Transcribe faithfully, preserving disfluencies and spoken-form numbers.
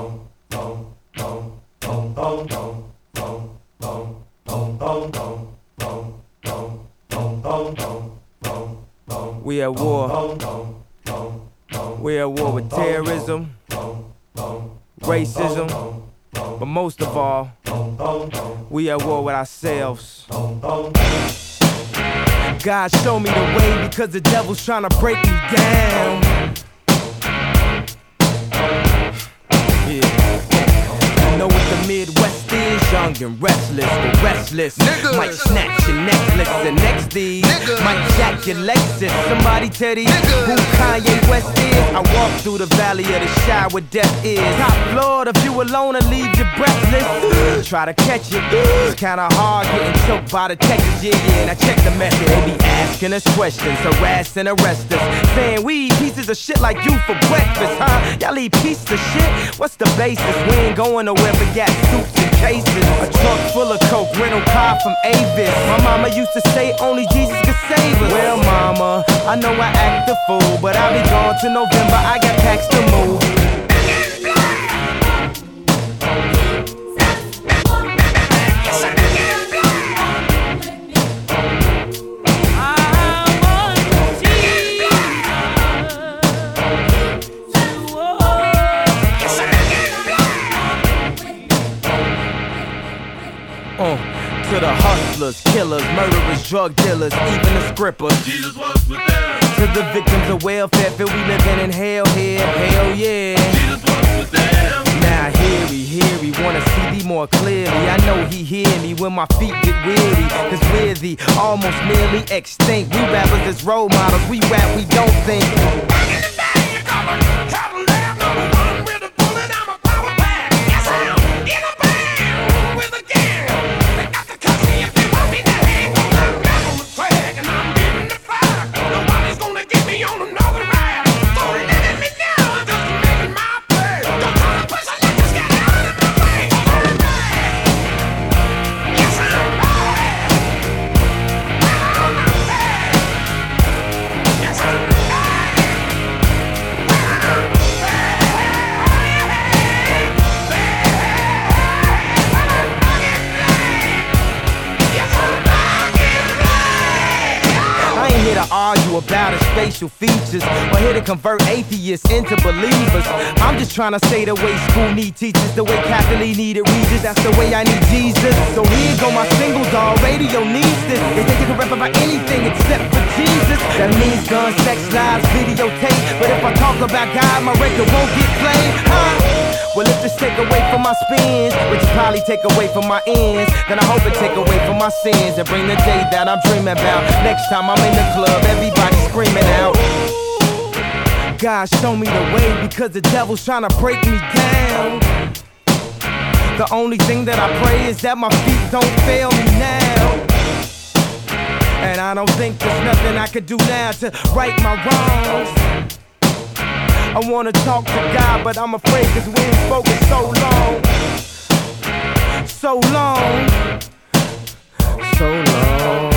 We at war. We at war with terrorism, racism, but most of all, we at war with ourselves. God show me the way because the devil's trying to break me down. Yeah. You know what the Midwest is? Young and restless, the restless niggas might snatch your necklace. The next D might jack your Lexus. Somebody tell these who Kanye West is. I walk through the valley of the shadow where death is. Top floor, the view alone will leave you breathless. Try to catch it, it's kinda hard getting choked by the Texas. Yeah, yeah, and I check the method. They be asking us questions, harass and arrest us, saying we eat pieces of shit like you for breakfast, huh? Y'all eat pieces of shit? What's the basis? We ain't going nowhere but got suits and cases. A trunk full of coke, rental car from Avis. My mama used to say only Jesus could save us. Well, mama, I know I act a fool, but I'll be gone till November. I got packs to move. Uh, to the hustlers, killers, murderers, drug dealers, even the scrippers. Jesus was with them. To the victims of welfare, feel we living in hell here, hell yeah. Jesus was with them. Now hear he, hear he, wanna see thee more clearly. I know he hear me when my feet get weary, cause we're the almost nearly extinct. We rappers as role models, we rap, we don't think. Argue about his facial features, or here to convert atheists into believers. I'm just trying to say the way school need teachers, the way Catholic needed Regis, that's the way I need Jesus. So here go my single dog, radio needs this. They think they can rap about anything except for Jesus. That means guns, sex, lies, videotape. But if I talk about God, my record won't get played, huh? Well, if this take away from my spins, which probably take away from my ends, then I hope it take away from my sins and bring the day that I'm dreaming about. Next time I'm in the club, everybody screaming out. God, show me the way because the devil's trying to break me down. The only thing that I pray is that my feet don't fail me now. And I don't think there's nothing I could do now to right my wrongs. I wanna talk to God, but I'm afraid cause we ain't spoken so long. So long. So long.